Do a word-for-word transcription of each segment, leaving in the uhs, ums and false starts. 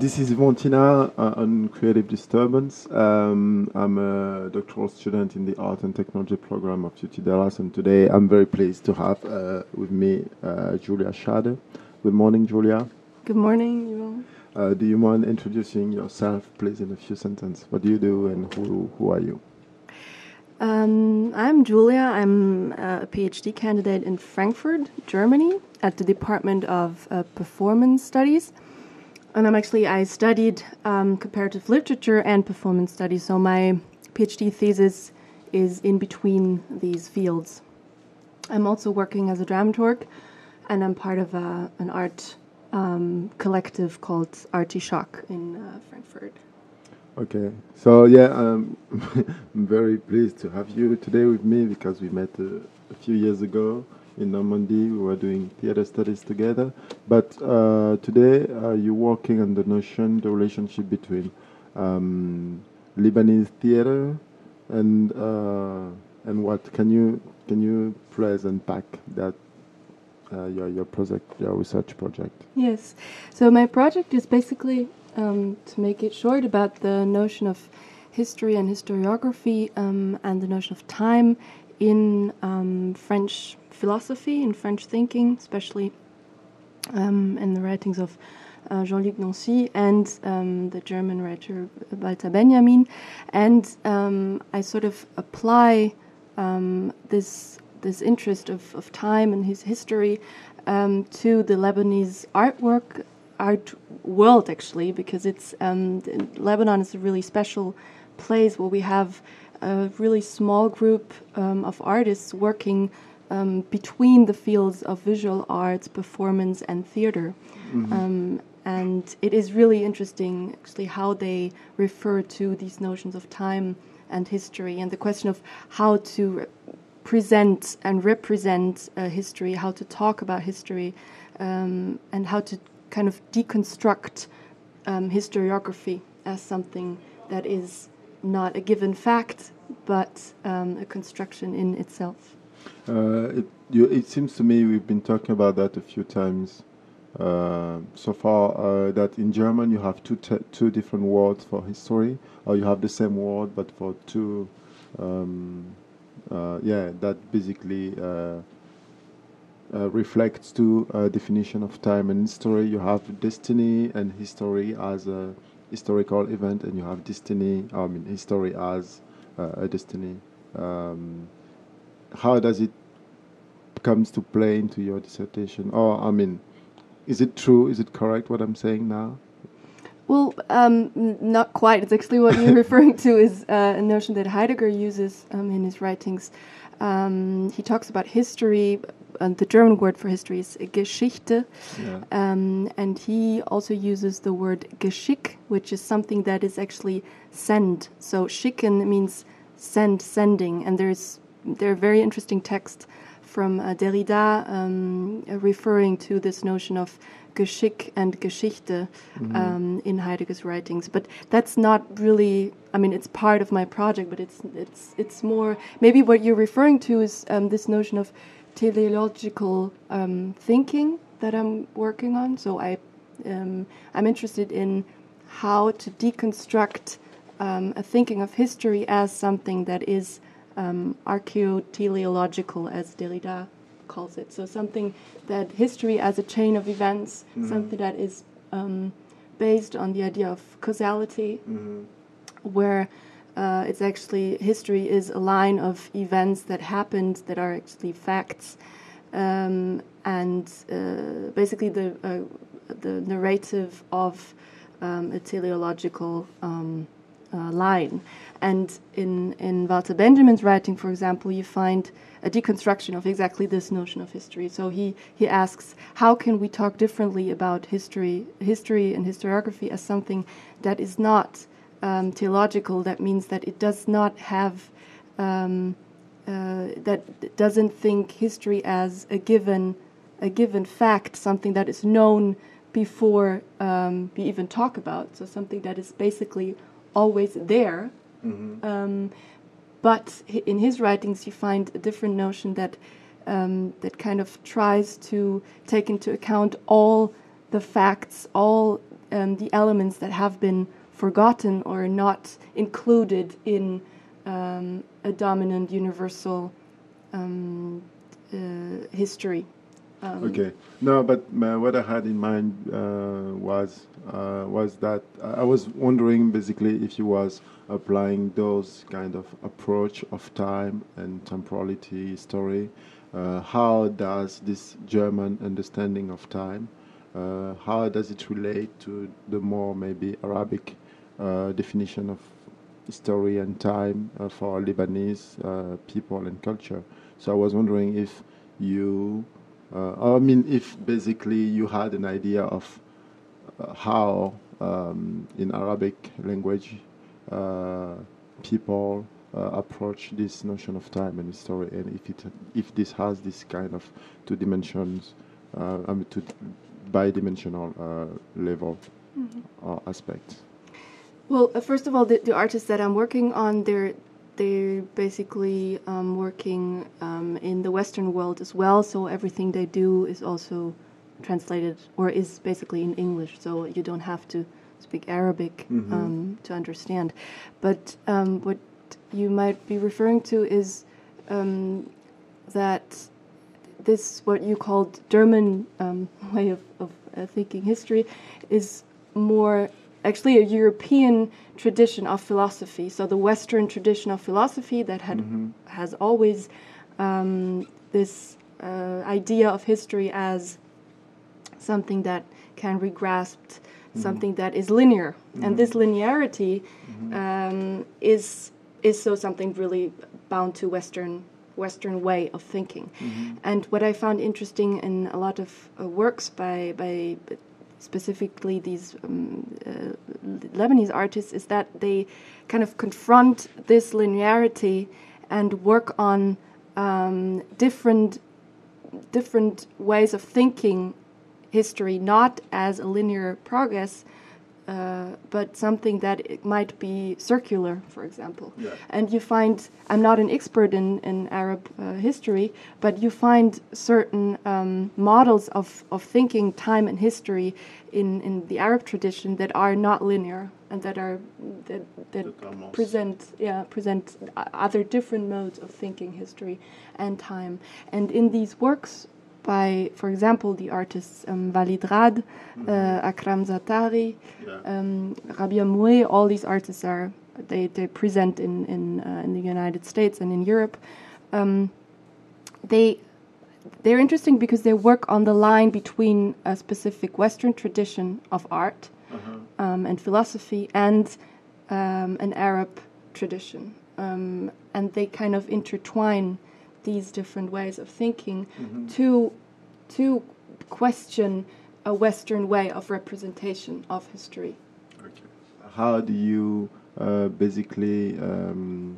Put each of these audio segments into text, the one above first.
this is Montina uh, on Creative Disturbance. Um, I'm a doctoral student in the Art and Technology program of U T Dallas, and today I'm very pleased to have uh, with me uh, Julia Schade. Good morning, Julia. Good morning, Yvonne. Uh, do you mind introducing yourself, please, in a few sentences? What do you do, and who who are you? Um, I'm Julia. I'm a PhD candidate in Frankfurt, Germany, at the Department of uh, Performance Studies. And I'm actually, I studied um, comparative literature and performance studies, so my PhD thesis is in between these fields. I'm also working as a dramaturg, and I'm part of a, an art um, collective called Artischock in uh, Frankfurt. Okay, so yeah, um, I'm very pleased to have you today with me because we met uh, a few years ago in Normandy. We were doing theater studies together, but uh, today uh, you're working on the notion, the relationship between um, Lebanese theater and uh, and what can you can you please unpack that uh, your your project, your research project? Yes, so my project is basically. Um, to make it short, about the notion of history and historiography um, and the notion of time in um, French philosophy, in French thinking, especially um, in the writings of uh, Jean-Luc Nancy and um, the German writer Walter Benjamin. And um, I sort of apply um, this this interest of, of time and his history um, to the Lebanese artwork art world, actually, because it's um, Lebanon is a really special place where we have a really small group um, of artists working um, between the fields of visual arts, performance, and theater. Mm-hmm. Um, and it is really interesting, actually, how they refer to these notions of time and history, and the question of how to re- present and represent uh, history, how to talk about history, um, and how to kind of deconstruct um, historiography as something that is not a given fact, but um, a construction in itself. Uh, it, you, it seems to me we've been talking about that a few times uh, so far, uh, that in German you have two te- two different words for history, or you have the same word but for two, um, uh, yeah, that basically uh, Uh, reflects to a definition of time and history. You have destiny and history as a historical event, and you have destiny, I mean, history as uh, a destiny. Um, how does it comes to play into your dissertation? Or, I mean, is it true? Is it correct what I'm saying now? Well, um, n- not quite. It's actually what you're referring to is uh, a notion that Heidegger uses um, in his writings. Um, he talks about history. And the German word for history is Geschichte, yeah. um, and he also uses the word Geschick, which is something that is actually send. So schicken means send, sending, and there's there are very interesting texts from uh, Derrida um, referring to this notion of Geschick and Geschichte mm-hmm. um, in Heidegger's writings. But that's not really. I mean, it's part of my project, but it's it's it's more maybe what you're referring to is um, this notion of teleological um, thinking that I'm working on. So I, um, I'm interested in how to deconstruct um, a thinking of history as something that is um, archaeoteleological, as Derrida calls it. So something that history as a chain of events, mm-hmm. something that is um, based on the idea of causality, mm-hmm. where Uh, it's actually, history is a line of events that happened that are actually facts, um, and uh, basically the uh, the narrative of um, a teleological um, uh, line. And in, in Walter Benjamin's writing, for example, you find a deconstruction of exactly this notion of history. So he, he asks, how can we talk differently about history, history and historiography as something that is not Um, theological? That means that it does not have, um, uh, that doesn't think history as a given, a given fact, something that is known before um, we even talk about. So something that is basically always there. Mm-hmm. Um, but in his writings, you find a different notion that um, that kind of tries to take into account all the facts, all um, the elements that have been forgotten or not included in um, a dominant universal um, uh, history. Um, okay. No, but uh, what I had in mind uh, was uh, was that I was wondering basically if you was applying those kind of approach of time and temporality story. Uh, how does this German understanding of time? Uh, how does it relate to the more maybe Arabic uh, definition of story and time uh, for Lebanese uh, people and culture? So I was wondering if you Uh, I mean, if basically you had an idea of uh, how um, in Arabic language uh, people uh, approach this notion of time and history, and if it if this has this kind of two dimensions, uh, I mean, two bi-dimensional uh, level mm-hmm. or aspect. Well, uh, first of all, the, the artists that I'm working on, they're They're basically um, working um, in the Western world as well, so everything they do is also translated or is basically in English, so you don't have to speak Arabic Mm-hmm. um, to understand. But um, what you might be referring to is um, that this, what you called German um, way of, of uh, thinking history, is more actually a European tradition of philosophy. So the Western tradition of philosophy that had Mm-hmm. has always um, this uh, idea of history as something that can be grasped, mm-hmm. something that is linear, mm-hmm. and this linearity mm-hmm. um, is is so something really bound to Western Western way of thinking. Mm-hmm. And what I found interesting in a lot of uh, works by by specifically these um, uh, Lebanese artists is that they kind of confront this linearity and work on um, different different ways of thinking history, not as a linear progress, uh, but something that it might be circular, for example. Yeah. And you find, I'm not an expert in, in Arab uh, history, but you find certain um, models of, of thinking time and history in, in the Arab tradition that are not linear and that are that, that present yeah present other different modes of thinking history and time. And in these works by, for example, the artists um, Walid Rad, mm-hmm. uh, Akram Zaatari, yeah. um, Rabia Moué, all these artists are they, they present in in, uh, in the United States and in Europe. Um, they they're interesting because they work on the line between a specific Western tradition of art uh-huh. um, and philosophy and um, an Arab tradition, um, and they kind of intertwine these different ways of thinking mm-hmm. to to question a Western way of representation of history. Okay. How do you uh, basically um,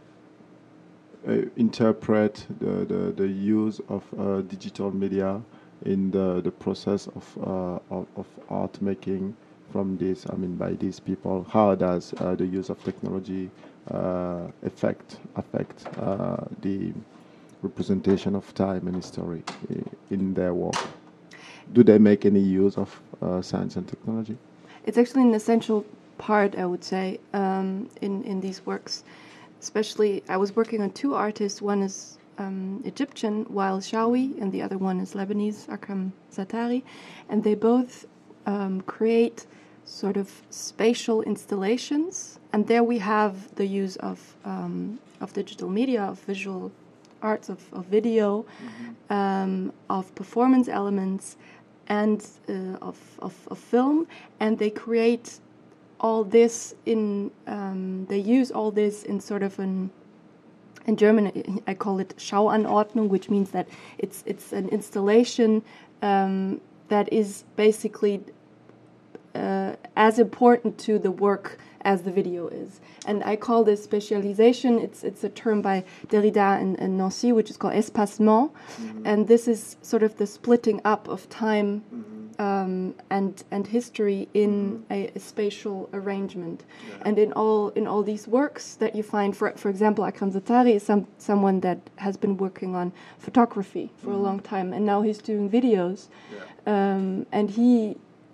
uh, interpret the, the, the use of uh, digital media in the, the process of, uh, of of art making from this? I mean, by these people, how does uh, the use of technology uh, affect affect uh, the representation of time and history in their work? Do they make any use of uh, science and technology? It's actually an essential part, I would say, um, in, in these works. Especially, I was working on two artists. One is um, Egyptian, Wael Shawi, and the other one is Lebanese, Akram Zaatari. And they both um, create sort of spatial installations. And there we have the use of, um, of digital media, of visual arts, of, of video, mm-hmm. um, of performance elements, and uh, of, of, of film, and they create all this in, um, they use all this in sort of an, in German I call it Schauanordnung, which means that it's it's an installation um, that is basically uh, as important to the work as the video is. And I call this specialization, it's it's a term by Derrida and, and Nancy, which is called espacement. Mm-hmm. And this is sort of the splitting up of time mm-hmm. um, and and history in mm-hmm. a, a spatial arrangement. Yeah. And in all in all these works that you find, for for example, Akram Zaatari is some someone that has been working on photography for mm-hmm. a long time, and now he's doing videos. Yeah. Um, and he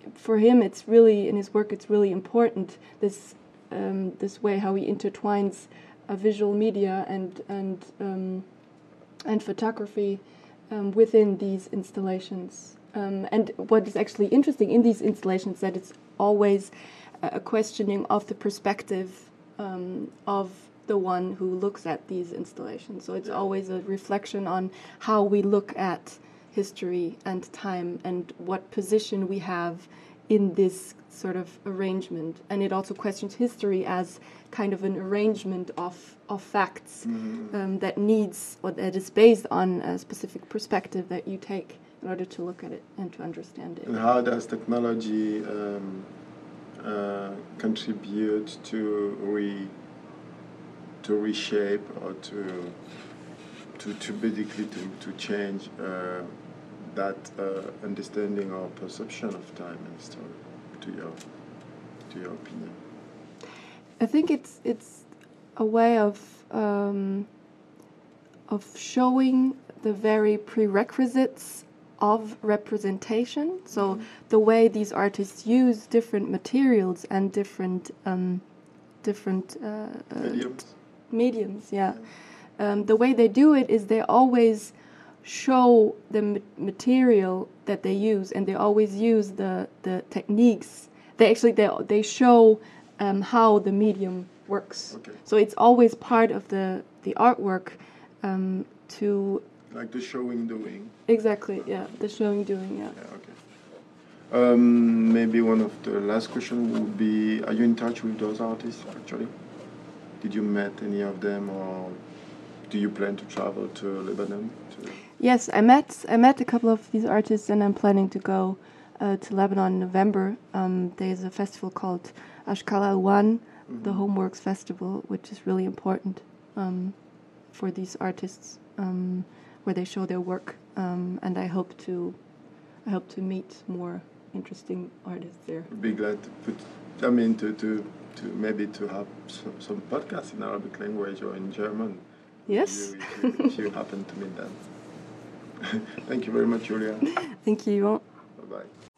for him, it's really, in his work, it's really important, this um, this way how he intertwines uh, visual media and and um, and photography um, within these installations. Um, and what is actually interesting in these installations that it's always a questioning of the perspective um, of the one who looks at these installations. So it's always a reflection on how we look at history and time and what position we have in this sort of arrangement. And it also questions history as kind of an arrangement of, of facts mm-hmm. um, that needs, or that is based on a specific perspective that you take in order to look at it and to understand it. And how does technology um, uh, contribute to re to reshape or to to to basically to to change uh, that uh, understanding or perception of time and story, to your to your opinion? I think it's it's a way of um, of showing the very prerequisites of representation. So mm-hmm. the way these artists use different materials and different um, different uh, uh, mediums. mediums, yeah. yeah. Um, the way they do it is they always show the ma- material that they use, and they always use the, the techniques. They actually they they show um, how the medium works. Okay. So it's always part of the the artwork um, to. Like the showing doing. Exactly. Yeah, the showing doing. Yeah. Yeah. Okay. Um, maybe one of the last questions would be: are you in touch with those artists actually? Did you met any of them, or do you plan to travel to Lebanon? To Yes, I met I met a couple of these artists, and I'm planning to go uh, to Lebanon in November. Um, there's a festival called Ashkal Alwan, mm-hmm. the Homeworks Festival, which is really important um, for these artists, um, where they show their work. Um, and I hope to I hope to meet more interesting artists there. I'd be glad to put. I mean, to to. to maybe to have some, some podcasts in Arabic language or in German. Yes. If you, if you, if you happen to meet them. Thank you very much, Julia. Thank you. Bye-bye.